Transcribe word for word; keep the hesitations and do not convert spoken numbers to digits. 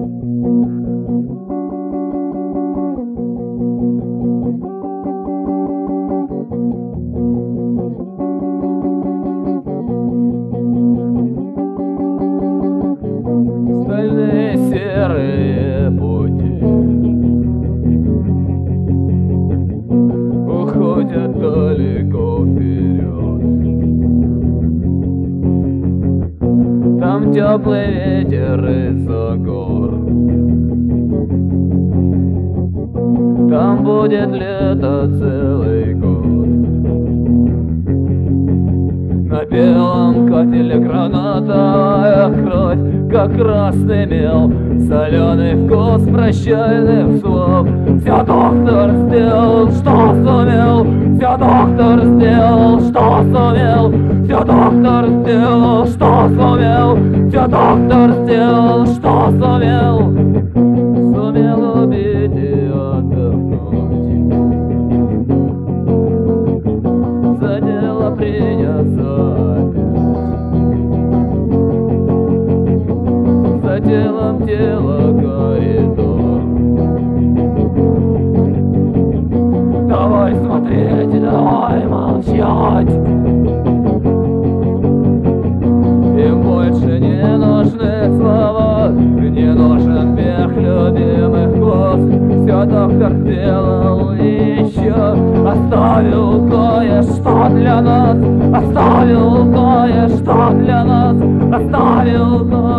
Стальные серые пути уходят далеко вперед. Там теплый ветер из-за гор. Там будет лето целый год. На белом кафеле гранатовая кровь, как красный мел, соленый вкус прощальных слов. Все доктор сделал, что сумел. Все доктор сделал, что сумел. Все доктор сделал, что сумел. Все доктор сделал, что сумел. Сумел убить и отдохнуть. За дело принялся опять. За телом тело коридор. Давай смотреть, давай молчать. Им больше не нужны слова, не нужен мех любимых глаз. Все доктор сделал и еще оставил кое-что для нас. Оставил кое-что для нас. Оставил кое-что.